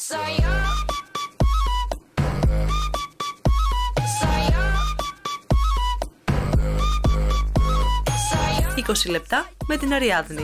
«20 λεπτά με την Αριάδνη».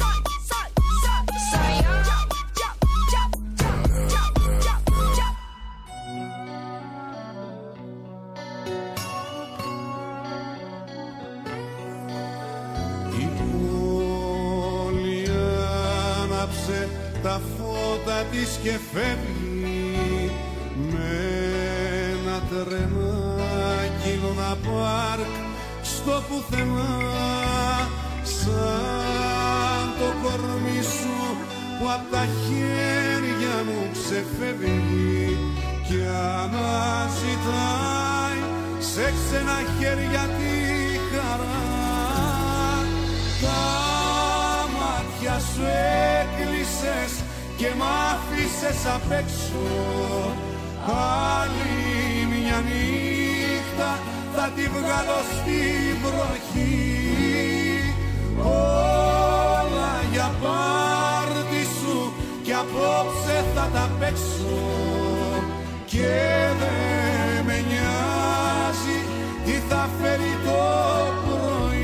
Τα φώτα της και φεύγει με ένα τρενάκι Λούνα Πάρκ στο πουθενά, σαν το κορμί σου που απ' τα χέρια μου ξεφεύγει και αναζητάει σε ξένα χέρια τη χαρά. Τα μάτια σου έκλεισες και μ' άφησες απ' έξω. Άλλη μια νύχτα θα τη βγάλω στην βροχή. Όλα για πάρτι σου κι απόψε θα τα παίξω και δεν με νοιάζει τι θα φέρει το πρωί.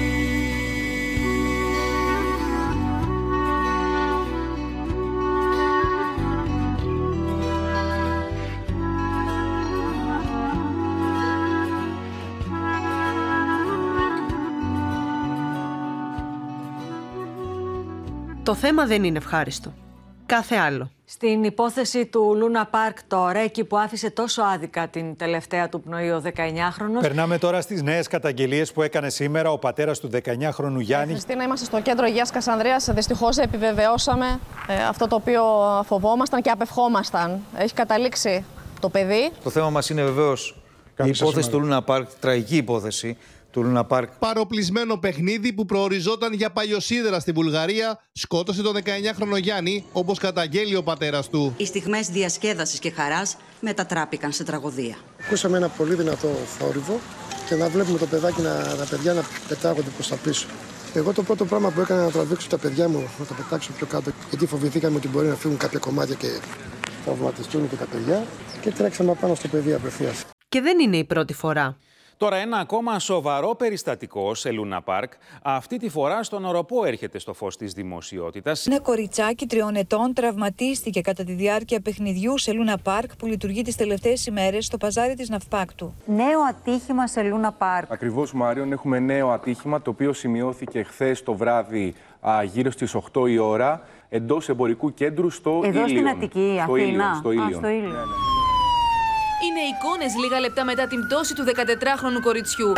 Το θέμα δεν είναι ευχάριστο. Κάθε άλλο. Στην υπόθεση του Λούνα Πάρκ τώρα, εκεί που άφησε τόσο άδικα την τελευταία του πνοή ο 19χρονος. Περνάμε τώρα στις νέες καταγγελίες που έκανε σήμερα ο πατέρας του 19χρονου Γιάννη. Χριστίνα, είμαστε στο κέντρο υγείας Κασανδρίας. Δυστυχώς επιβεβαιώσαμε αυτό το οποίο φοβόμασταν και απευχόμασταν. Έχει καταλήξει το παιδί. Το θέμα μας είναι βεβαίως η υπόθεση του Λούνα Πάρκ, τραγική υπόθεση του Λούνα Πάρκ. Παροπλισμένο παιχνίδι που προοριζόταν για παλιοσίδερα στη Βουλγαρία σκότωσε τον 19χρονο Γιάννη, όπως καταγγέλει ο πατέρας του. Οι στιγμές διασκέδασης και χαράς μετατράπηκαν σε τραγωδία. Ακούσαμε ένα πολύ δυνατό θόρυβο και να βλέπουμε το παιδάκι τα παιδιά να πετάγονται προς τα πίσω. Εγώ το πρώτο πράγμα που έκανα να τραβήξω τα παιδιά μου, να τα πετάξω πιο κάτω, γιατί φοβηθήκαμε ότι μπορεί να φύγουν κάποια κομμάτια και τραυματιστούν και τα παιδιά, και τρέξαμε πάνω στο παιδί απευθείας. Και δεν είναι η πρώτη φορά. Τώρα ένα ακόμα σοβαρό περιστατικό σε Λούνα Πάρκ, αυτή τη φορά στον Οροπό έρχεται στο φως της δημοσιότητας. Ένα κοριτσάκι 3 ετών τραυματίστηκε κατά τη διάρκεια παιχνιδιού σε Λούνα Πάρκ που λειτουργεί τις τελευταίες ημέρες στο παζάρι της Ναυπάκτου. Νέο ατύχημα σε Λούνα Πάρκ. Ακριβώς, Μάριον, έχουμε νέο ατύχημα το οποίο σημειώθηκε χθες το βράδυ γύρω στις 8 η ώρα εντός εμπορικού κέντρου στο Ήλιον. Εδώ στην Αττική, Αθήνα. Στο Ήλιον. Είναι εικόνες λίγα λεπτά μετά την πτώση του 14χρονου κοριτσιού.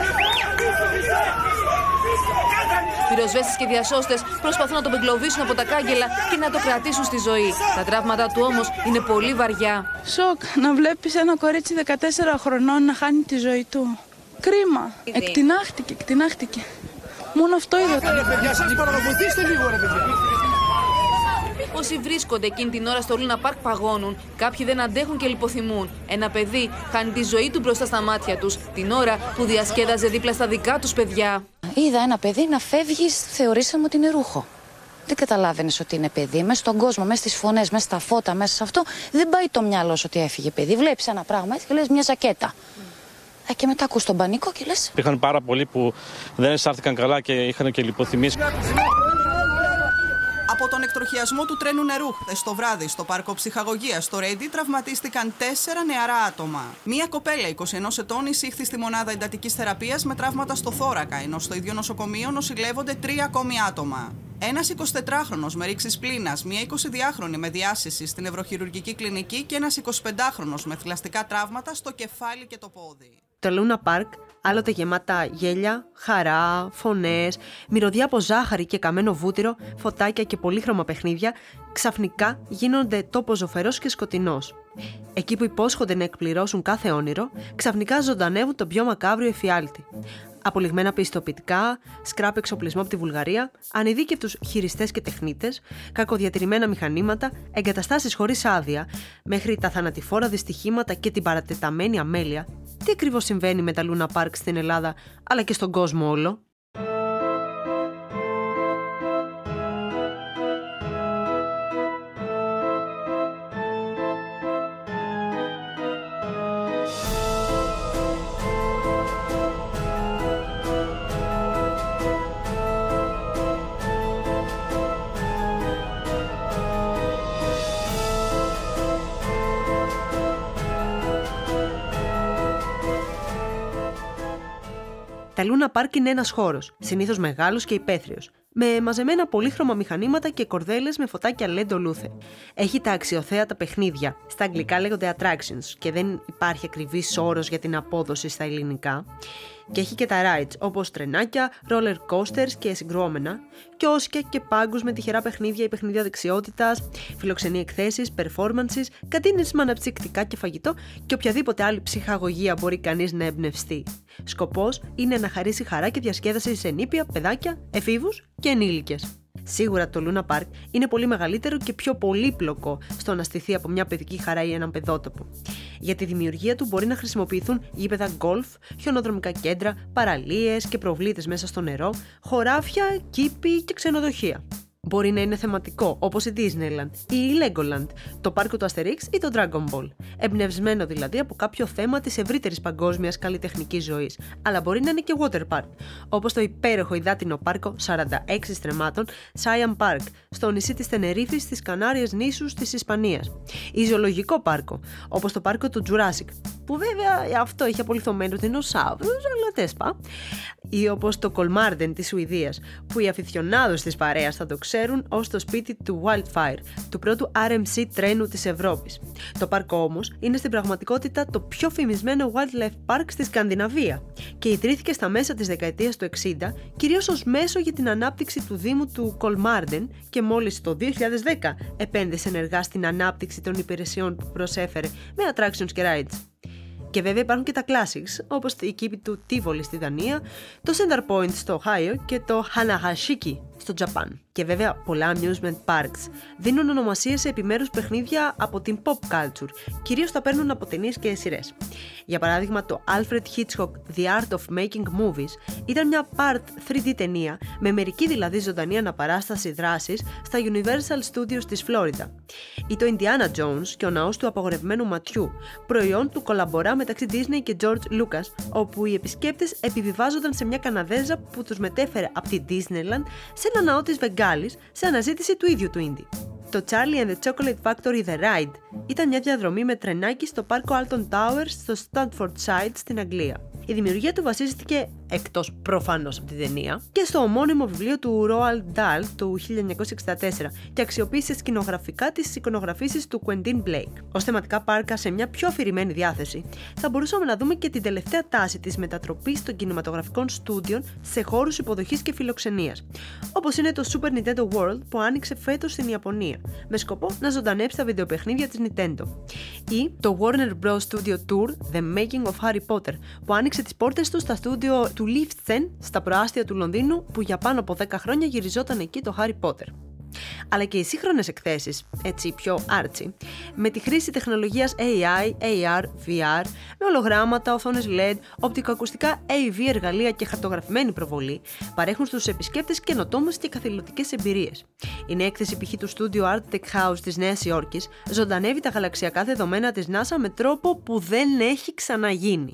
Πυροσβέστες και διασώστες προσπαθούν να τον εγκλωβίσουν από τα κάγκελα και να το κρατήσουν στη ζωή. Τα τραύματα του όμως είναι πολύ βαριά. Σοκ να βλέπεις ένα κορίτσι 14 χρονών να χάνει τη ζωή του. Κρίμα. Εκτινάχτηκε. Μόνο αυτό είδα. Παιδιά, σας παραδοθήστε λίγο, ρε παιδιά. Όσοι βρίσκονται εκείνη την ώρα στο Λούνα Πάρκ παγώνουν, κάποιοι δεν αντέχουν και λιποθυμούν. Ένα παιδί χάνει τη ζωή του μπροστά στα μάτια τους, την ώρα που διασκέδαζε δίπλα στα δικά τους παιδιά. Είδα ένα παιδί να φεύγει, θεωρήσαμε ότι είναι ρούχο. Δεν καταλάβαινες ότι είναι παιδί. Μέσα στον κόσμο, μέσα στις φωνές, μέσα στα φώτα, μέσα σε αυτό, δεν πάει το μυαλό σου ότι έφυγε παιδί. Βλέπεις ένα πράγμα έτσι και λες μια ζακέτα. Και μετά ακούς τον πανικό και λες. Υπήρχαν πάρα πολλοί που δεν αισθάνθηκαν καλά και είχαν και λιποθυμίες. Από τον εκτροχιασμό του τρένου νερού χθες το βράδυ στο πάρκο ψυχαγωγίας στο Ρέντι τραυματίστηκαν 4 νεαρά άτομα. Μία κοπέλα 21 ετών εισήχθη στη μονάδα εντατικής θεραπείας με τραύματα στο θώρακα, ενώ στο ίδιο νοσοκομείο νοσηλεύονται 3 ακόμη άτομα. Ένας 24χρονος με ρήξεις πλήνας, μία 22χρονη με διάσηση στην νευροχειρουργική κλινική και ένας 25χρονος με θηλαστικά τραύματα στο κεφάλι και το πόδι. Το Λούνα Πάρκ, άλλοτε γεμάτα γέλια, χαρά, φωνές, μυρωδιά από ζάχαρη και καμένο βούτυρο, φωτάκια και πολύχρωμα παιχνίδια, ξαφνικά γίνονται τόπος ζωφερός και σκοτεινός. Εκεί που υπόσχονται να εκπληρώσουν κάθε όνειρο, ξαφνικά ζωντανεύουν τον πιο μακάβριο εφιάλτη. Απολιγμένα πιστοποιητικά, σκράπ εξοπλισμό από τη Βουλγαρία, ανειδίκευτους χειριστές και τεχνίτες, κακοδιατηρημένα μηχανήματα, εγκαταστάσεις χωρίς άδεια, μέχρι τα θανατηφόρα δυστυχήματα και την παρατεταμένη αμέλεια. Τι ακριβώς συμβαίνει με τα Λούνα Πάρκ στην Ελλάδα, αλλά και στον κόσμο όλο? Τα Luna Park είναι ένας χώρος, συνήθως μεγάλος και υπαίθριος, με μαζεμένα πολύχρωμα μηχανήματα και κορδέλες με φωτάκια LED ολούθε. Έχει τα αξιοθέατα παιχνίδια, στα αγγλικά λέγονται attractions και δεν υπάρχει ακριβής όρος για την απόδοση στα ελληνικά. Και έχει και τα rides, όπως τρενάκια, roller coasters και συγκρουόμενα, κιόσκια και πάγκους με τυχερά παιχνίδια ή παιχνίδια δεξιότητας, φιλοξενεί εκθέσεις, performances, κατίνες με αναψυκτικά και φαγητό και οποιαδήποτε άλλη ψυχαγωγία μπορεί κανείς να εμπνευστεί. Σκοπός είναι να χαρίσει χαρά και διασκέδαση σε νήπια, παιδάκια, εφήβους και ενήλικες. Σίγουρα το Luna Park είναι πολύ μεγαλύτερο και πιο πολύπλοκο στο να στηθεί από μια παιδική χαρά ή έναν παιδότοπο. Για τη δημιουργία του μπορεί να χρησιμοποιηθούν γήπεδα γκολφ, χιονοδρομικά κέντρα, παραλίες και προβλήτες μέσα στο νερό, χωράφια, κήποι και ξενοδοχεία. Μπορεί να είναι θεματικό, όπως η Disneyland ή η Legoland, το πάρκο του Asterix ή το Dragon Ball. Εμπνευσμένο δηλαδή από κάποιο θέμα της ευρύτερης παγκόσμιας καλλιτεχνικής ζωής. Αλλά μπορεί να είναι και water park, όπως το υπέροχο υδάτινο πάρκο 46 στρεμμάτων Siam Park, στο νησί της Τενερίφης στις Κανάριες νήσους της Ισπανίας. Ή ζωολογικό πάρκο, όπως το πάρκο του Jurassic, που βέβαια αυτό έχει απολιθωμένους δεινοσαύρους, αλλά τέσπα. Ή όπως το Kolmarden της Σουηδίας, που οι αφιθιονάδος της παρέας θα το ξέρουν ως το σπίτι του Wildfire, του πρώτου RMC τρένου της Ευρώπης. Το πάρκο όμως είναι στην πραγματικότητα το πιο φημισμένο wildlife park στη Σκανδιναβία και ιδρύθηκε στα μέσα της δεκαετίας του 60, κυρίως ως μέσο για την ανάπτυξη του Δήμου του Kolmarden και μόλις το 2010 επένδυσε ενεργά στην ανάπτυξη των υπηρεσιών που προσέφερε με attractions και rides. Και βέβαια υπάρχουν και τα classics, όπως η κήπη του Τίβολη στη Δανία, το Center Point στο Οχάιο και το Hanahashiki στο Τζαπάν. Και βέβαια πολλά amusement parks δίνουν ονομασίες σε επιμέρους παιχνίδια από την pop culture, κυρίως τα παίρνουν από ταινίες και σειρές. Για παράδειγμα, το Alfred Hitchcock The Art of Making Movies ήταν μια part 3D ταινία, με μερική δηλαδή ζωντανή αναπαράσταση δράσης στα Universal Studios της Φλόριντα. Ή το Indiana Jones και ο ναός του απαγορευμένου ματιού, προϊόν του κολαμπορά μεταξύ Disney και George Lucas, όπου οι επισκέπτες επιβιβάζονταν σε μια Καναδέζα που τους μετέφερε από τη Disneyland σε ένα ναό της Βεγγάλης σε αναζήτηση του ίδιου του Indy. Το Charlie and the Chocolate Factory The Ride ήταν μια διαδρομή με τρενάκι στο πάρκο Alton Towers στο Stratford Side στην Αγγλία. Η δημιουργία του βασίστηκε, εκτός προφανώς από την ταινία, και στο ομώνυμο βιβλίο του Roald Dahl του 1964 και αξιοποίησε σκηνογραφικά τις εικονογραφήσεις του Quentin Blake. Ως θεματικά πάρκα σε μια πιο αφηρημένη διάθεση, θα μπορούσαμε να δούμε και την τελευταία τάση της μετατροπής των κινηματογραφικών στούντιων σε χώρους υποδοχής και φιλοξενίας, όπως είναι το Super Nintendo World που άνοιξε φέτος στην Ιαπωνία, με σκοπό να ζωντανέψει τα βιντεοπαιχνίδια της Nintendo. Ή το Warner Bros. Studio Tour The Making of Harry Potter, που άνοιξε τις πόρτες του στα στούντιο του Leavesden στα προάστια του Λονδίνου, που για πάνω από 10 χρόνια γυριζόταν εκεί το Harry Potter. Αλλά και οι σύγχρονες εκθέσεις, έτσι πιο artsy, με τη χρήση τεχνολογίας AI, AR, VR, με ολογράμματα, οθόνες LED, οπτικοακουστικά AV εργαλεία και χαρτογραφημένη προβολή, παρέχουν στους επισκέπτες καινοτόμες και καθηλωτικές εμπειρίες. Η νέα έκθεση π.χ. του στούντιο Art Tech House της Νέας Υόρκης ζωντανεύει τα γαλαξιακά δεδομένα της NASA με τρόπο που δεν έχει ξαναγίνει.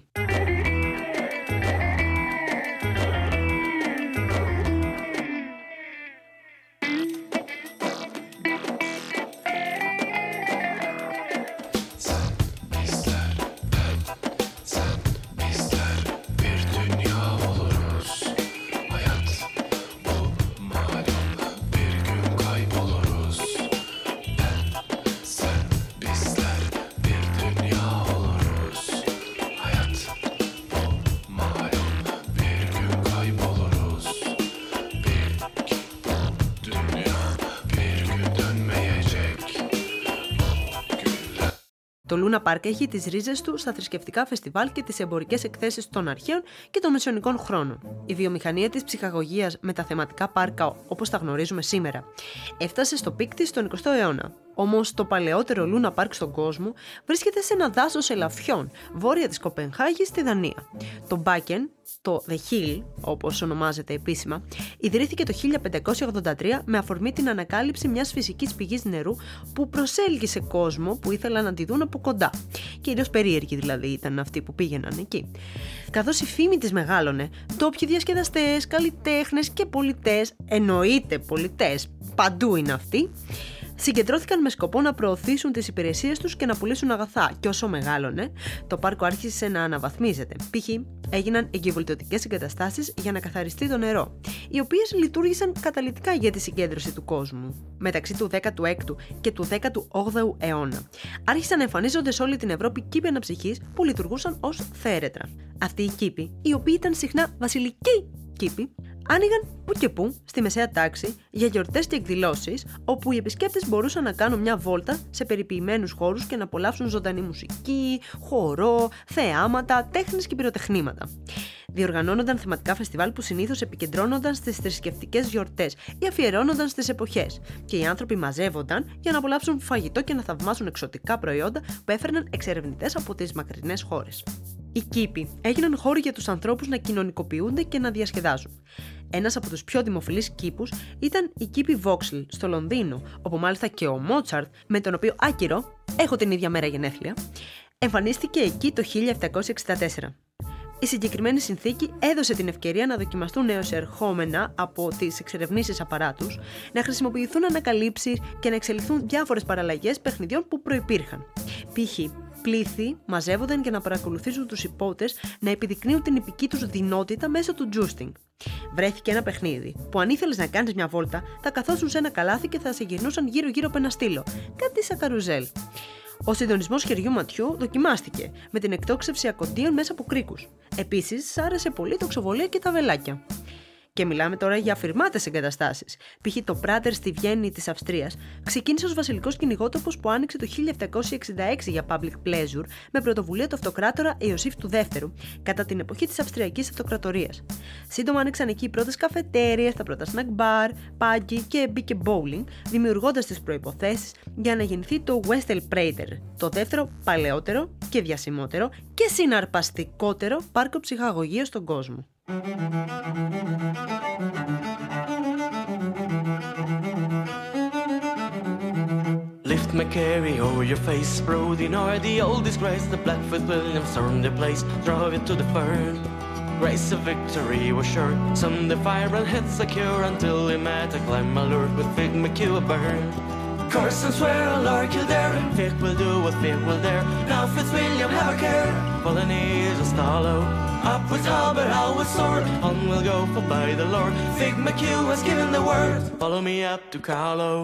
Το Luna Park έχει τις ρίζες του στα θρησκευτικά φεστιβάλ και τις εμπορικές εκθέσεις των αρχαίων και των μεσαιωνικών χρόνων. Η βιομηχανία της ψυχαγωγίας με τα θεματικά πάρκα όπως τα γνωρίζουμε σήμερα έφτασε στο πικ της στον 20ο αιώνα. Όμως το παλαιότερο Luna Park στον κόσμο βρίσκεται σε ένα δάσος ελαφιών, βόρεια της Κοπενχάγης στη Δανία. Το Bakken, το The Hill, όπως ονομάζεται επίσημα, ιδρύθηκε το 1583 με αφορμή την ανακάλυψη μιας φυσικής πηγής νερού που προσέλκυσε κόσμο που ήθελαν να τη δουν από κοντά. Κυρίως περίεργοι δηλαδή ήταν αυτοί που πήγαιναν εκεί. Καθώς η φήμη της μεγάλωνε, ντόπιοι διασκεδαστές, καλλιτέχνες και πολιτές, εννοείται πολιτές, παντού είναι αυτοί, συγκεντρώθηκαν με σκοπό να προωθήσουν τις υπηρεσίες τους και να πουλήσουν αγαθά. Και όσο μεγάλωνε, το πάρκο άρχισε να αναβαθμίζεται. Π.χ. έγιναν εγκυβολτιωτικές εγκαταστάσεις για να καθαριστεί το νερό, οι οποίες λειτουργήσαν καταλυτικά για τη συγκέντρωση του κόσμου. Μεταξύ του 16ου και του 18ου αιώνα, άρχισαν να εμφανίζονται σε όλη την Ευρώπη κήποι αναψυχής που λειτουργούσαν ως θέρετρα. Αυτοί οι κήποι, οι οποίοι ήταν συχνά βασιλικοί κήποι, άνοιγαν που και που στη μεσαία τάξη για γιορτές και εκδηλώσεις, όπου οι επισκέπτες μπορούσαν να κάνουν μια βόλτα σε περιποιημένους χώρους και να απολαύσουν ζωντανή μουσική, χορό, θεάματα, τέχνης και πυροτεχνήματα. Διοργανώνονταν θεματικά φεστιβάλ που συνήθως επικεντρώνονταν στις θρησκευτικές γιορτές ή αφιερώνονταν στις εποχές, και οι άνθρωποι μαζεύονταν για να απολαύσουν φαγητό και να θαυμάσουν εξωτικά προϊόντα που έφερναν εξερευνητές από τις μακρινές χώρες. Οι κήποι έγιναν χώροι για τους ανθρώπους να κοινωνικοποιούνται και να διασκεδάζουν. Ένας από τους πιο δημοφιλείς κήπους ήταν η κήπη Vauxhall στο Λονδίνο, όπου μάλιστα και ο Μότσαρτ, με τον οποίο άκυρο έχω την ίδια μέρα γενέθλια, εμφανίστηκε εκεί το 1764. Η συγκεκριμένη συνθήκη έδωσε την ευκαιρία να δοκιμαστούν νεοεισερχόμενα από τις εξερευνήσεις απαράτους, να χρησιμοποιηθούν ανακαλύψεις και να εξελιχθούν διάφορες παραλλαγές παιχνιδιών που προϋπήρχαν. Π.χ. πλήθη μαζεύονταν για να παρακολουθήσουν τους υπότες να επιδεικνύουν την ιππική τους δεινότητα μέσω του τζούστινγκ. Βρέθηκε ένα παιχνίδι που αν ήθελες να κάνεις μια βόλτα, θα καθόσουν σε ένα καλάθι και θα σε γυρνούσαν γύρω-γύρω από ένα στήλο, κάτι σαν καρουζέλ. Ο συντονισμός χεριού-ματιού δοκιμάστηκε με την εκτόξευση ακοντίων μέσα από κρίκους. Επίσης, άρεσε πολύ το ξοβολείο και τα βελάκια. Και μιλάμε τώρα για αφηρμάτες εγκαταστάσεις. Π.χ. το Prater στη Βιέννη της Αυστρίας ξεκίνησε ως βασιλικός κυνηγότοπος που άνοιξε το 1766 για public pleasure με πρωτοβουλία του αυτοκράτορα Ιωσήφ του Δεύτερου κατά την εποχή της Αυστριακής Αυτοκρατορίας. Σύντομα άνοιξαν εκεί οι πρώτες καφετέριες, τα πρώτα snack bar, πάγκι και μπήκε bowling, δημιουργώντας τις προϋποθέσεις για να γεννηθεί το Westell Prater, το δεύτερο παλαιότερο και διασημότερο και συναρπαστικότερο πάρκο ψυχαγωγίας στον κόσμο. Lift me carry over your face, Brody, nor the old disgrace, the Blackfoot Williams earned their place, drove it to the fern. Grace of victory was sure, some the fire and hit secure, until we met a climb alert with Fig McHugh a burn. Curse and swear, Lord Kildare, Fick will do what Fick will dare, now Fitzwilliam have a care, fallen is a stallow. Up with halberd, out with sword, on we'll go for by the Lord. Fig McHugh has given the word, follow me up to Carlow.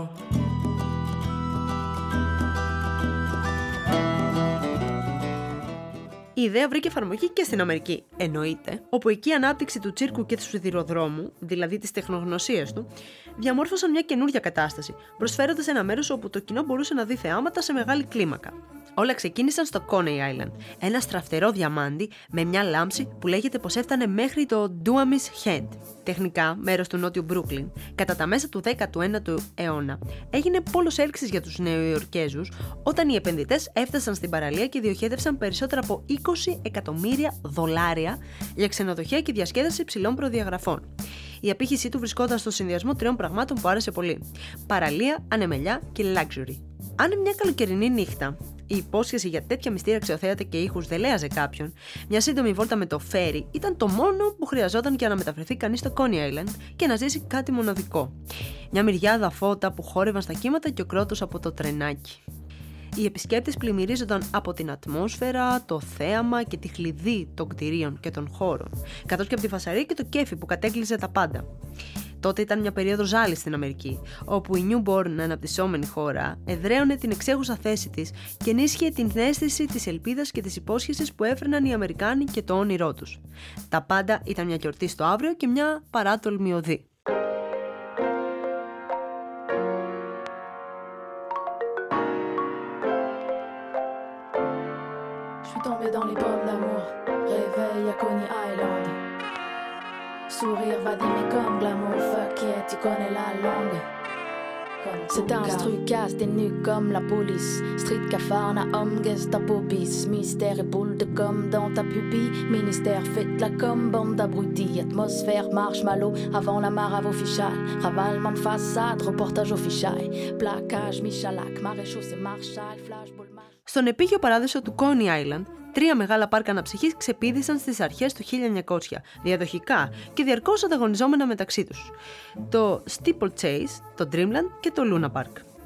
Η ιδέα βρήκε εφαρμογή και στην Αμερική, εννοείται, όπου εκεί η ανάπτυξη του τσίρκου και του σιδηροδρόμου, δηλαδή της τεχνογνωσίας του, διαμόρφωσαν μια καινούργια κατάσταση, προσφέροντας ένα μέρος όπου το κοινό μπορούσε να δει θεάματα σε μεγάλη κλίμακα. Όλα ξεκίνησαν στο Coney Island, ένα στραφτερό διαμάντι με μια λάμψη που λέγεται πως έφτανε μέχρι το Duamis Head, τεχνικά μέρος του νότιου Μπρούκλιν. Κατά τα μέσα του 19ου αιώνα έγινε πόλος έλξης για τους Νεοϊορκέζους όταν οι επενδυτές έφτασαν στην παραλία και διοχέτευσαν περισσότερα από $20 εκατομμύρια για ξενοδοχεία και διασκέδαση υψηλών προδιαγραφών. Η απήχησή του βρισκόταν στο συνδυασμό τριών πραγμάτων που άρεσε πολύ: παραλία, ανεμελιά και luxury. Αν μια καλοκαιρινή νύχτα η υπόσχεση για τέτοια μυστήρια αξιοθέατα και ήχους δεν λέαζε κάποιον, μια σύντομη βόλτα με το φέρι ήταν το μόνο που χρειαζόταν για να μεταφερθεί κανείς στο Coney Island και να ζήσει κάτι μοναδικό. Μια μυριάδα φώτα που χόρευαν στα κύματα και ο κρότος από το τρενάκι. Οι επισκέπτες πλημμυρίζονταν από την ατμόσφαιρα, το θέαμα και τη χλειδί των κτηρίων και των χώρων, καθώς και από τη φασαρία και το κέφι που κατέκλυζε τα πάντα. Τότε ήταν μια περίοδος ζάλης στην Αμερική, όπου η newborn αναπτυσσόμενη χώρα εδραίωνε την εξέχουσα θέση της και ενίσχυε την αίσθηση της ελπίδας και της υπόσχεσης που έφερναν οι Αμερικάνοι και το όνειρό τους. Τα πάντα ήταν μια γιορτή στο αύριο και μια παράτολμη οδή. Sourire va d'aimer comme glamour, fuck yeah, tu connais la langue. C'est un trucage, t'es nu comme la police. Street Cafarnaum, Gestapo bis. Mystère et boule de com dans ta pupille. Ministère, faites la com, bande d'abrutis. Atmosphère, marshmallow, avant la marave officiale. Ravalement de façade, reportage official. Plaquage, Michalak, maréchaux, c'est Marshall, flashball. Στον επίγειο παράδεισο του Coney Island, 3 μεγάλα πάρκα αναψυχής ξεπήδησαν στις αρχές του 1900, διαδοχικά και διαρκώς ανταγωνιζόμενα μεταξύ τους. Το Steeplechase, το Dreamland και το Luna Park.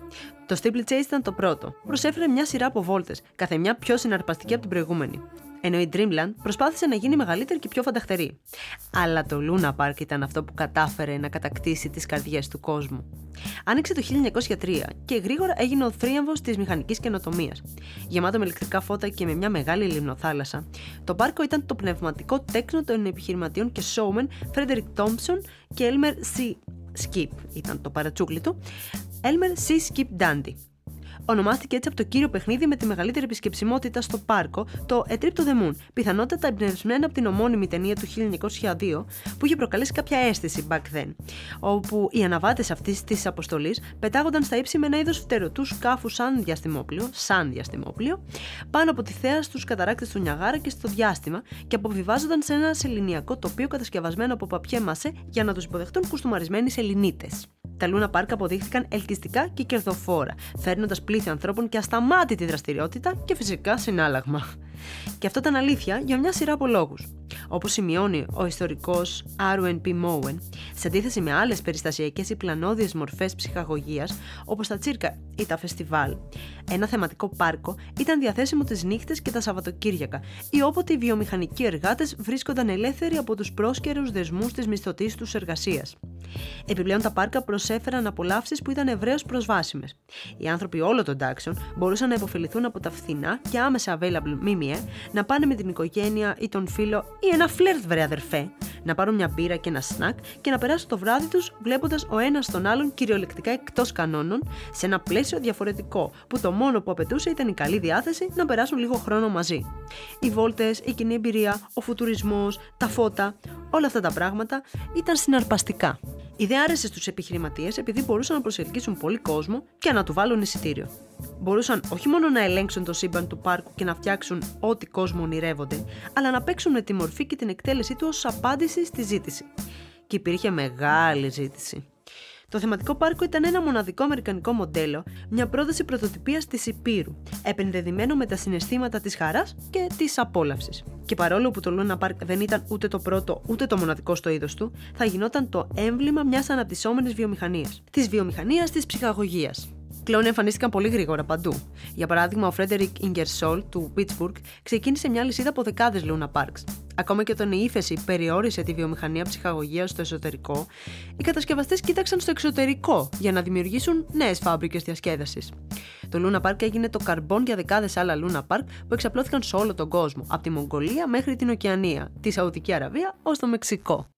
Το Steeplechase ήταν το πρώτο. Προσέφερε μια σειρά από βόλτες, κάθε μια πιο συναρπαστική από την προηγούμενη. Ενώ η Dreamland προσπάθησε να γίνει μεγαλύτερη και πιο φανταχτερή. Αλλά το Luna Park ήταν αυτό που κατάφερε να κατακτήσει τις καρδιές του κόσμου. Άνοιξε το 1903 και γρήγορα έγινε ο θρίαμβος της μηχανικής καινοτομίας. Γεμάτο με ηλεκτρικά φώτα και με μια μεγάλη λιμνοθάλασσα, το πάρκο ήταν το πνευματικό τέκνο των επιχειρηματιών και showman Frederick Thompson και Elmer C. Skip, ήταν το παρατσούκλι του, Elmer C. Skip Dandy. Ονομάστηκε έτσι από το κύριο παιχνίδι με τη μεγαλύτερη επισκεψιμότητα στο πάρκο, το A Trip to the Moon, πιθανότατα εμπνευσμένα από την ομώνυμη ταινία του 1902 που είχε προκαλέσει κάποια αίσθηση back then, όπου οι αναβάτες αυτής της αποστολής πετάγονταν στα ύψη με ένα είδος φτερωτού σκάφου σαν διαστημόπλιο, πάνω από τη θέα στους καταράκτες του Νιαγάρα και στο διάστημα και αποβιβάζονταν σε ένα σεληνιακό τοπίο κατασκευασμένο από παπιέ μασέ για να τους υποδεχτούν κουστούμαρισμένοι Σεληνίτες. Τα Luna Park αποδείχθηκαν ελκυστικά και κερδοφόρα, φέρνοντας πλήθη ανθρώπων και ασταμάτητη δραστηριότητα και φυσικά συνάλλαγμα. Και αυτό ήταν αλήθεια για μια σειρά από λόγους. Όπως σημειώνει ο ιστορικός R.N.P. Mowen, σε αντίθεση με άλλες περιστασιακές ή πλανώδιες μορφές ψυχαγωγίας, όπως τα τσίρκα ή τα φεστιβάλ, ένα θεματικό πάρκο ήταν διαθέσιμο τις νύχτες και τα Σαββατοκύριακα ή όποτε οι βιομηχανικοί εργάτες βρίσκονταν ελεύθεροι από τους πρόσκαιρους δεσμούς της μισθωτής τους εργασίας. Επιπλέον, τα πάρκα προσέφεραν απολαύσεις που ήταν ευρέως προσβάσιμες. Οι άνθρωποι όλων των τάξεων μπορούσαν να υποφεληθούν από τα φθηνά και άμεσα available ΜΜΕ, να πάνε με την οικογένεια ή τον φίλο ή ένα φλερτ, βρε αδερφέ, να πάρουν μια μπύρα και ένα σνακ και να περάσουν το βράδυ τους βλέποντας ο ένας τον άλλον κυριολεκτικά εκτός κανόνων, σε ένα πλαίσιο διαφορετικό, που το μόνο που απαιτούσε ήταν η καλή διάθεση να περάσουν λίγο χρόνο μαζί. Οι βόλτες, η κοινή εμπειρία, ο φουτουρισμός, τα φώτα, όλα αυτά τα πράγματα ήταν συναρπαστικά. Η ιδέα άρεσε στους επιχειρηματίες επειδή μπορούσαν να προσελκύσουν πολύ κόσμο και να του βάλουν εισιτήριο. Μπορούσαν όχι μόνο να ελέγξουν το σύμπαν του πάρκου και να φτιάξουν ό,τι κόσμο ονειρεύονται, αλλά να παίξουν με τη μορφή και την εκτέλεσή του ως απάντηση στη ζήτηση. Και υπήρχε μεγάλη ζήτηση. Το θεματικό πάρκο ήταν ένα μοναδικό αμερικανικό μοντέλο, μια πρόταση πρωτοτυπίας της Υπήρου, επενδεδημένο με τα συναισθήματα της χαράς και της απόλαυσης. Και παρόλο που το Luna Park δεν ήταν ούτε το πρώτο ούτε το μοναδικό στο είδος του, θα γινόταν το έμβλημα μιας αναπτυσσόμενης βιομηχανίας, της βιομηχανίας της ψυχαγωγίας. Κλόνοι εμφανίστηκαν πολύ γρήγορα παντού. Για παράδειγμα, ο Frederick Ingersoll του Pittsburgh ξεκίνησε μια λυσίδα από δεκάδες Luna Parks. Ακόμα και όταν η ύφεση περιόρισε τη βιομηχανία ψυχαγωγίας στο εσωτερικό, οι κατασκευαστές κοίταξαν στο εξωτερικό για να δημιουργήσουν νέες φάμπρικες διασκέδασης. Το Luna Park έγινε το καρμπόν για δεκάδες άλλα Luna Park που εξαπλώθηκαν σε όλο τον κόσμο, από τη Μογγολία μέχρι την Οκεανία, τη Σαουδική Αραβία ως το Μεξικό.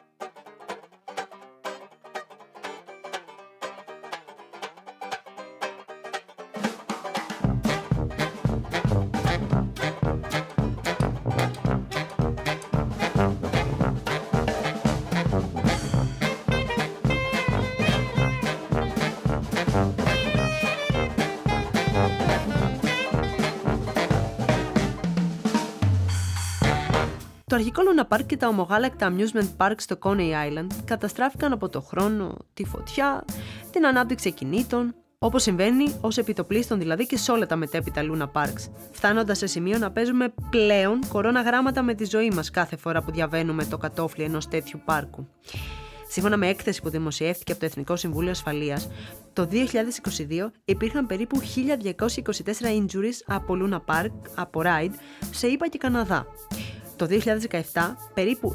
Το αρχικό Luna Park και τα ομογάλακτα amusement park στο Coney Island καταστράφηκαν από το χρόνο, τη φωτιά, την ανάπτυξη κινήτων, όπως συμβαίνει ως επιτοπλίστων δηλαδή και σε όλα τα μετέπειτα Luna Parks, φτάνοντας σε σημείο να παίζουμε πλέον κορώνα γράμματα με τη ζωή μας κάθε φορά που διαβαίνουμε το κατόφλι ενός τέτοιου πάρκου. Σύμφωνα με έκθεση που δημοσιεύτηκε από το Εθνικό Συμβούλιο Ασφαλείας, το 2022 υπήρχαν περίπου 1.224 injuries από Luna Park, από ride, σε ΗΠΑ και Καναδά. Το 2017, περίπου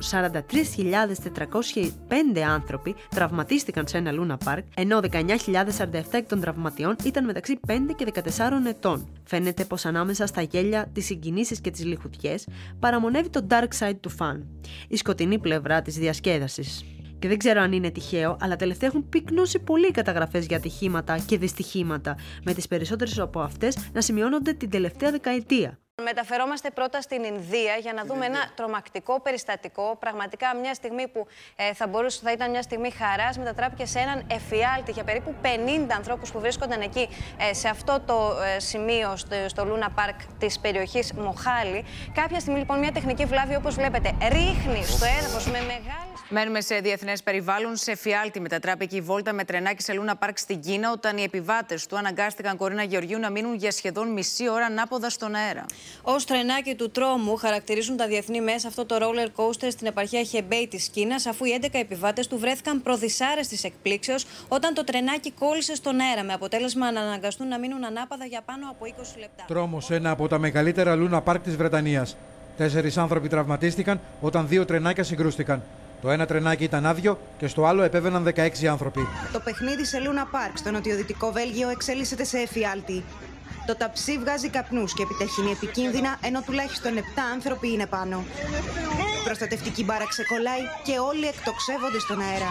43.405 άνθρωποι τραυματίστηκαν σε ένα Luna Park, ενώ 19.047 εκ των τραυματιών ήταν μεταξύ 5 και 14 ετών. Φαίνεται πως ανάμεσα στα γέλια, τις συγκινήσεις και τις λιχουδιές παραμονεύει το dark side του fun, η σκοτεινή πλευρά της διασκέδασης. Και δεν ξέρω αν είναι τυχαίο, αλλά τελευταία έχουν πυκνώσει πολλοί καταγραφές για ατυχήματα και δυστυχήματα, με τις περισσότερες από αυτές να σημειώνονται την τελευταία δεκαετία. Μεταφερόμαστε πρώτα στην Ινδία για να δούμε ένα τρομακτικό περιστατικό. Πραγματικά μια στιγμή που θα ήταν μια στιγμή χαράς, μετατράπηκε σε έναν εφιάλτη για περίπου 50 ανθρώπους που βρίσκονταν εκεί σε αυτό το σημείο στο Luna Park της περιοχής Μοχάλι. Κάποια στιγμή λοιπόν μια τεχνική βλάβη, όπως βλέπετε, ρίχνει στο έδαφος με μεγάλη Μένουμε σε διεθνές περιβάλλον. Σε εφιάλτη μετατράπηκε η βόλτα με τρενάκι σε Λούνα Πάρκ στην Κίνα, όταν οι επιβάτες του αναγκάστηκαν, Κορίνα Γεωργίου, να μείνουν για σχεδόν μισή ώρα ανάποδα στον αέρα. Ως τρενάκι του τρόμου χαρακτηρίζουν τα διεθνή μέσα αυτό το roller coaster στην επαρχία Χεμπέι της Κίνας, αφού οι 11 επιβάτες του βρέθηκαν προδυσάρεστης εκπλήξεως όταν το τρενάκι κόλλησε στον αέρα, με αποτέλεσμα να αναγκαστούν να μείνουν ανάποδα για πάνω από 20 λεπτά. Τρόμος, ένα από τα μεγαλύτερα Λούνα Πάρκ της Βρετανίας. 4 άνθρωποι τραυματίστηκαν όταν 2 τρενάκια συγκρούστηκαν. Το ένα τρενάκι ήταν άδειο και στο άλλο επέβαιναν 16 άνθρωποι. Το παιχνίδι σε Λούνα Πάρκ στο νοτιοδυτικό Βέλγιο εξελίσσεται σε εφιάλτη. Το ταψί βγάζει καπνούς και επιταχύνει επικίνδυνα, ενώ τουλάχιστον 7 άνθρωποι είναι πάνω. Η προστατευτική μπάρα ξεκολλάει και όλοι εκτοξεύονται στον αέρα.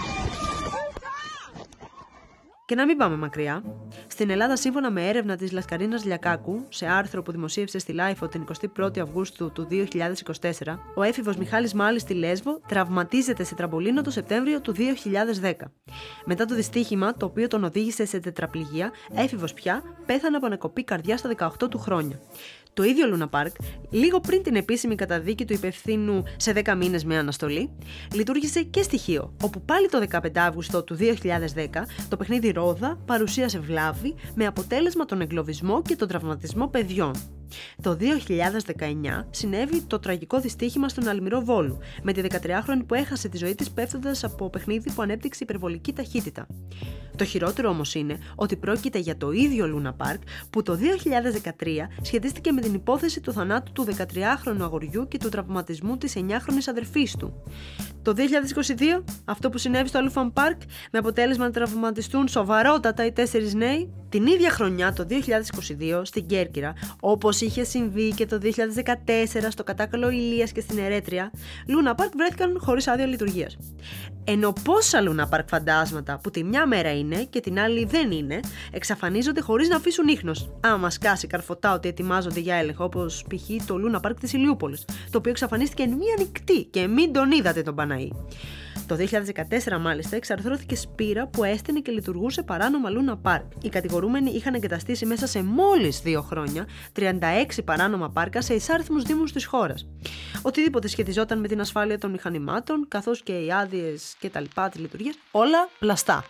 Και να μην πάμε μακριά. Στην Ελλάδα, σύμφωνα με έρευνα της Λασκαρίνας Λιακάκου, σε άρθρο που δημοσίευσε στη Λάιφο την 21η Αυγούστου του 2024, ο έφηβος Μιχάλης Μάλης στη Λέσβο τραυματίζεται σε τραμπολίνο το Σεπτέμβριο του 2010. Μετά το δυστύχημα, το οποίο τον οδήγησε σε τετραπληγία, έφηβος πια πέθανε από ανακοπή καρδιάς στα 18 του χρόνια. Το ίδιο Λούνα Πάρκ, λίγο πριν την επίσημη καταδίκη του υπευθύνου σε 10 μήνες με αναστολή, λειτουργήσε και στοιχείο, όπου πάλι το 15 Αύγουστο του 2010 το παιχνίδι Ρόδα παρουσίασε βλάβη με αποτέλεσμα τον εγκλωβισμό και τον τραυματισμό παιδιών. Το 2019 συνέβη το τραγικό δυστύχημα στον Αλμυρό Βόλου, με τη 13χρονη που έχασε τη ζωή της πέφτοντας από παιχνίδι που ανέπτυξε υπερβολική ταχύτητα. Το χειρότερο όμως είναι ότι πρόκειται για το ίδιο Λούνα Πάρκ που το 2013 σχετίστηκε με την υπόθεση του θανάτου του 13χρονου αγοριού και του τραυματισμού της 9χρονης αδερφής του. Το 2022, αυτό που συνέβη στο Αλούφαν Πάρκ, με αποτέλεσμα να τραυματιστούν σοβαρότατα οι 4 νέοι. Την ίδια χρονιά, το 2022, στην Κέρκυρα, όπως είχε συμβεί και το 2014 στο Κατάκαλο Ηλίας και στην Ερέτρια, Λούνα Πάρκ βρέθηκαν χωρίς άδεια λειτουργίας. Ενώ πόσα Λούνα Πάρκ φαντάσματα που τη μια μέρα είναι και την άλλη δεν είναι, εξαφανίζονται χωρίς να αφήσουν ίχνος. Άμα σκάσει καρφωτά ότι ετοιμάζονται για έλεγχο, όπως π.χ. το Λούνα Πάρκ της Ηλιούπολης, το οποίο εξαφανίστηκε εν μία νυχτή και μην τον είδατε τον Παναή. Το 2014 μάλιστα εξαρθρώθηκε σπήρα που έστενε και λειτουργούσε παράνομα Λούνα Πάρκ. Οι κατηγορούμενοι είχαν εγκαταστήσει μέσα σε μόλις 2 χρόνια 36 παράνομα πάρκα σε εισάριθμους δήμους της χώρας. Οτιδήποτε σχετιζόταν με την ασφάλεια των μηχανημάτων, καθώς και οι άδειες και τα λοιπά της λειτουργίας, όλα πλαστά.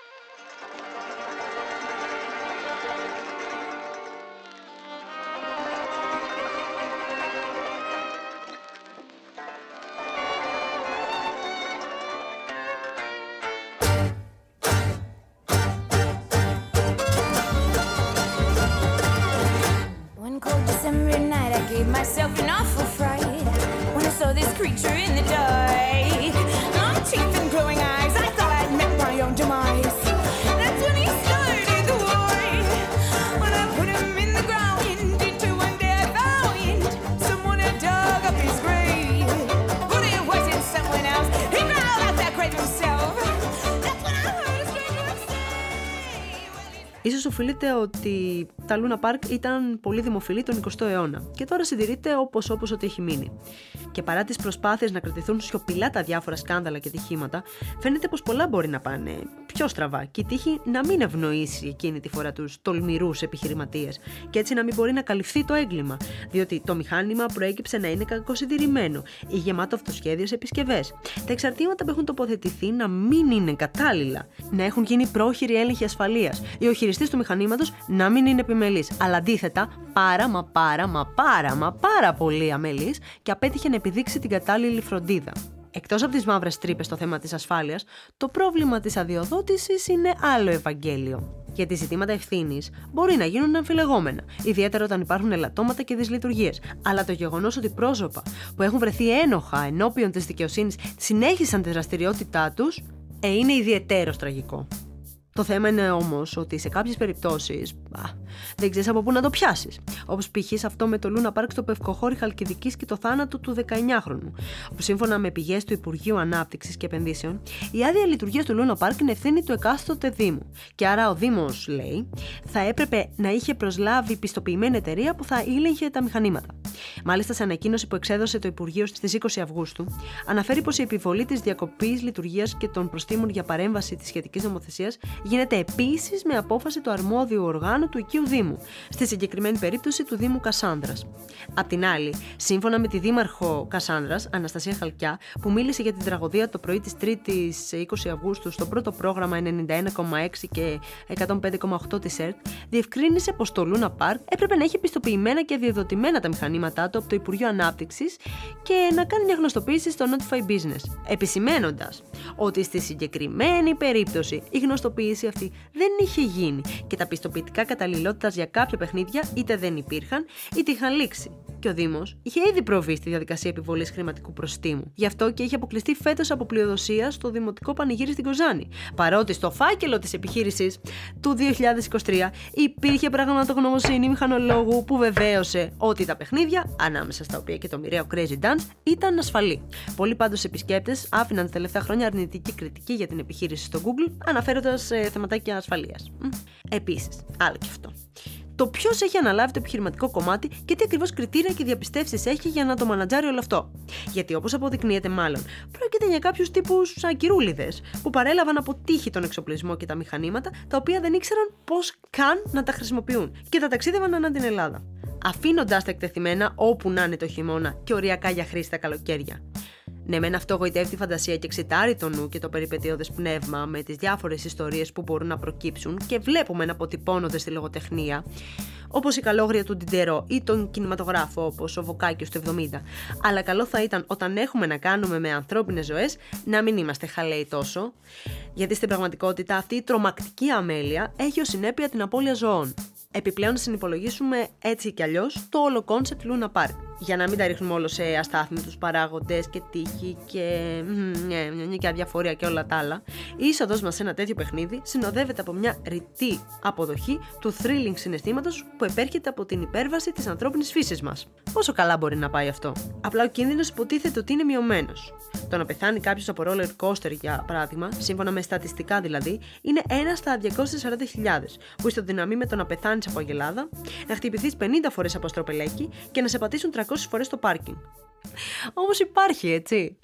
Myself an awful fright when I saw this creature in the dark. Long teeth and glowing eyes, I thought I'd met my own demise. That's when he started the war. When I put him in the ground, into one day I found someone had dug up his grave. But it wasn't someone else. He growled out that grave himself. That's when I heard a stranger say. Ίσως οφείλεται ότι τα Λούνα Πάρκ ήταν πολύ δημοφιλή τον 20ο αιώνα και τώρα συντηρείται όπως ό,τι έχει μείνει. Και παρά τις προσπάθειες να κρατηθούν σιωπηλά τα διάφορα σκάνδαλα και ατυχήματα, φαίνεται πως πολλά μπορεί να πάνε πιο στραβά και η τύχη να μην ευνοήσει εκείνη τη φορά τους τολμηρούς επιχειρηματίες και έτσι να μην μπορεί να καλυφθεί το έγκλημα, διότι το μηχάνημα προέκυψε να είναι κακοσυντηρημένο ή γεμάτο αυτοσχέδιο σε επισκευές. Τα εξαρτήματα που έχουν τοποθετηθεί να μην είναι κατάλληλα, να έχουν γίνει πρόχειροι έλεγχοι ασφαλείας ή ο χειριστής του μηχανήματος να μην είναι επιμελής, αλλά αντίθετα πάρα πολύ αμελής και απέτυχε να επιδείξει την κατάλληλη φροντίδα. Εκτός από τις μαύρες τρύπες στο θέμα της ασφάλειας, το πρόβλημα της αδειοδότησης είναι άλλο Ευαγγέλιο. Γιατί ζητήματα ευθύνης μπορεί να γίνουν αμφιλεγόμενα, ιδιαίτερα όταν υπάρχουν ελαττώματα και δυσλειτουργίες. Αλλά το γεγονός ότι πρόσωπα που έχουν βρεθεί ένοχα ενώπιον της δικαιοσύνης συνέχισαν τη δραστηριότητά τους, είναι ιδιαιτέρως τραγικό. Το θέμα είναι όμως ότι σε κάποιες περιπτώσεις δεν ξέρεις από πού να το πιάσεις. Όπως π.χ. αυτό με το Λούνα Πάρκ στο Πευκοχώρι Χαλκιδικής και το θάνατο του 19χρονου. Όπου σύμφωνα με πηγές του Υπουργείου Ανάπτυξης και Επενδύσεων, η άδεια λειτουργίας του Λούνα Πάρκ είναι ευθύνη του εκάστοτε Δήμου. Και άρα ο Δήμος, λέει, θα έπρεπε να είχε προσλάβει πιστοποιημένη εταιρεία που θα ήλεγχε τα μηχανήματα. Μάλιστα, σε ανακοίνωση που εξέδωσε το Υπουργείο στις 20 Αυγούστου, αναφέρει πως η επιβολή της διακοπής λειτουργίας και των προστίμων για παρέμβαση της σχετικής νομοθεσίας γίνεται επίσης με απόφαση του αρμόδιου οργάνου του οικείου Δήμου, στη συγκεκριμένη περίπτωση του Δήμου Κασάνδρας. Απ' την άλλη, σύμφωνα με τη Δήμαρχο Κασάνδρας, Αναστασία Χαλκιά, που μίλησε για την τραγωδία το πρωί της 3ης 20 Αυγούστου στο πρώτο πρόγραμμα 91,6 και 105,8 της ΕΡΤ, διευκρίνησε πως το Λούνα Πάρκ έπρεπε να έχει πιστοποιημένα και διαδοτημένα τα μηχανήματά του από το Υπουργείο Ανάπτυξης και να κάνει μια γνωστοποίηση στο Notify Business, επισημαίνοντας ότι στη συγκεκριμένη περίπτωση η γνωστοποίηση αυτή δεν είχε γίνει και τα πιστοποιητικά καταλληλότητας για κάποια παιχνίδια είτε δεν υπήρχαν είτε είχαν λήξει. Και ο Δήμος είχε ήδη προβεί στη διαδικασία επιβολής χρηματικού προστίμου. Γι' αυτό και είχε αποκλειστεί φέτος από πλειοδοσία στο Δημοτικό Πανηγύρι στην Κοζάνη. Παρότι στο φάκελο της επιχείρησης του 2023 υπήρχε πραγματογνωμοσύνη μηχανολόγου που βεβαίωσε ότι τα παιχνίδια, ανάμεσα στα οποία και το μοιραίο Crazy Dance, ήταν ασφαλή. Πολλοί πάντως επισκέπτες άφηναν τα τελευταία χρόνια αρνητική κριτική για την επιχείρηση στο Google, αναφέροντας θεματάκια ασφαλείας. Επίσης, άλλο και αυτό. Το ποιος έχει αναλάβει το επιχειρηματικό κομμάτι και τι ακριβώς κριτήρια και διαπιστεύσεις έχει για να το μανατζάρει όλο αυτό. Γιατί όπως αποδεικνύεται, μάλλον πρόκειται για κάποιους τύπους ακυρούλιδες που παρέλαβαν από τύχη τον εξοπλισμό και τα μηχανήματα, τα οποία δεν ήξεραν πώς καν να τα χρησιμοποιούν και τα ταξίδευαν ανά την Ελλάδα, αφήνοντας τα εκτεθειμένα όπου να είναι το χειμώνα και οριακά για χρήση τα καλοκαίρια. Ναι, μεν αυτό γοητεύει τη φαντασία και εξητάρει το νου και το περιπετειώδες πνεύμα με τις διάφορες ιστορίες που μπορούν να προκύψουν και βλέπουμε να αποτυπώνονται στη λογοτεχνία, όπως η καλόγρια του Ντιντερό ή τον κινηματογράφο όπως ο Βοκάκιος του 70. Αλλά καλό θα ήταν όταν έχουμε να κάνουμε με ανθρώπινες ζωές να μην είμαστε χαλαίοι τόσο, γιατί στην πραγματικότητα αυτή η τρομακτική αμέλεια έχει ως συνέπεια την απώλεια ζωών. Επιπλέον, συνυπολογίσουμε έτσι κι αλλιώς το όλο κόνσεπτ Λούνα Πάρκ. Για να μην τα ρίχνουμε όλο σε αστάθμιτους παράγοντες και τύχη και αδιαφορία και όλα τα άλλα, η είσοδος μας σε ένα τέτοιο παιχνίδι συνοδεύεται από μια ρητή αποδοχή του thrilling συναισθήματος που επέρχεται από την υπέρβαση της ανθρώπινης φύσης μας. Πόσο καλά μπορεί να πάει αυτό? Απλά ο κίνδυνος υποτίθεται ότι είναι μειωμένος. Το να πεθάνει κάποιος από roller coaster, για παράδειγμα, σύμφωνα με στατιστικά δηλαδή, είναι 1 στα 240.000, που ισοδυναμεί με το να πεθάνεις από αγελάδα, να χτυπηθείς 50 φορές από στροπελέκι και να σε πατήσουν 300 φορές στο πάρκινγκ. Όμως υπάρχει, έτσι.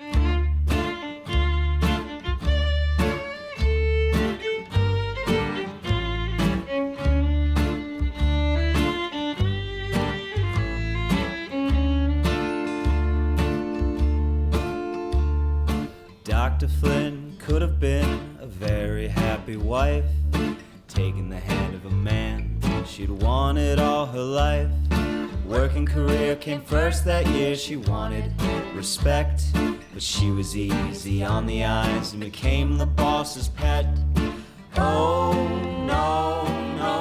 Dr. Flynn could have been a very happy wife, taking the hand of a man she'd wanted all her life. Working career came first that year. She wanted respect, but she was easy on the eyes and became the boss's pet. Oh no, no.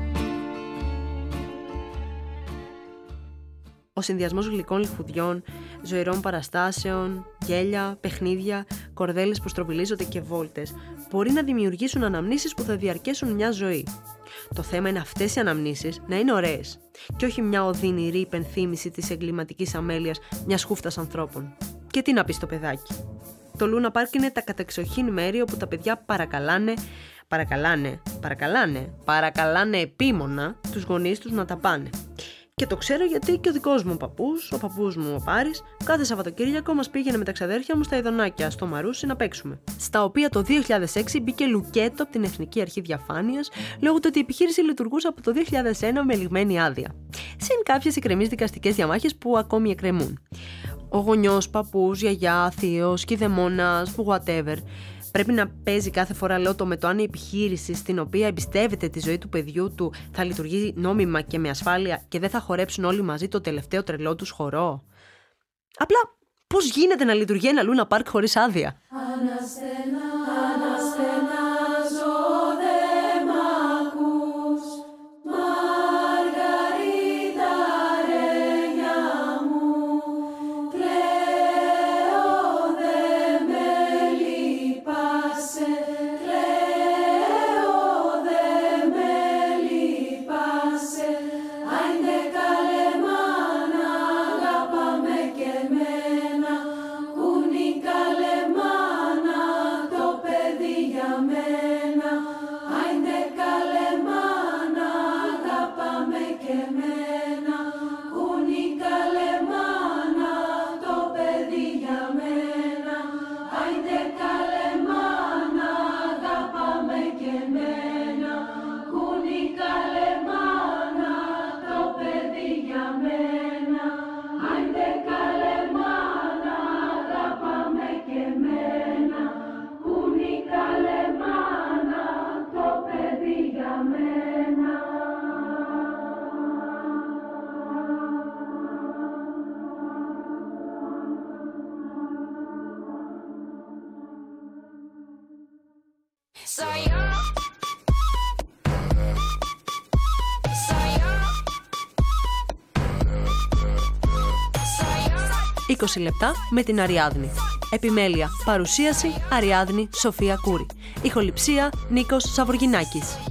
Ο συνδυασμός γλυκών λιχουδιών, ζωηρών παραστάσεων, γέλια, παιχνίδια, κορδέλες που στροβιλίζονται και βόλτες μπορεί να δημιουργήσουν αναμνήσεις που θα διαρκέσουν μια ζωή. Το θέμα είναι αυτές οι αναμνήσεις να είναι ωραίες και όχι μια οδυνηρή υπενθύμηση της εγκληματικής αμέλειας μιας χούφτας ανθρώπων. Και τι να πει στο παιδάκι? Το Λούνα Πάρκ είναι τα κατεξοχήν μέρη όπου τα παιδιά παρακαλάνε επίμονα τους γονείς τους να τα πάνε. Και το ξέρω γιατί και ο δικός μου ο παππούς μου ο Πάρης, κάθε Σαββατοκύριακο μας πήγαινε με τα ξαδέρφια μου στα Ιδονάκια, στο Μαρούσι, να παίξουμε. Στα οποία το 2006 μπήκε λουκέτο από την Εθνική Αρχή Διαφάνειας, λόγω του ότι η επιχείρηση λειτουργούσε από το 2001 με λιγμένη άδεια. Συν κάποιες εκκρεμείς δικαστικές διαμάχες που ακόμη εκκρεμούν. Ο γονιός, παππούς, γιαγιά, θείος, κηδεμόνας, whatever. Πρέπει να παίζει κάθε φορά λότο με το αν η επιχείρηση στην οποία εμπιστεύεται τη ζωή του παιδιού του θα λειτουργεί νόμιμα και με ασφάλεια και δεν θα χορέψουν όλοι μαζί το τελευταίο τρελό τους χορό. Απλά πώς γίνεται να λειτουργεί ένα Λούνα Πάρκ χωρίς άδεια? Το «20 λεπτά με την Αριάδνη». Επιμέλεια, παρουσίαση, Αριάδνη Σοφία Κούρη. Ηχοληψία, Νίκος Σαβουργινάκης.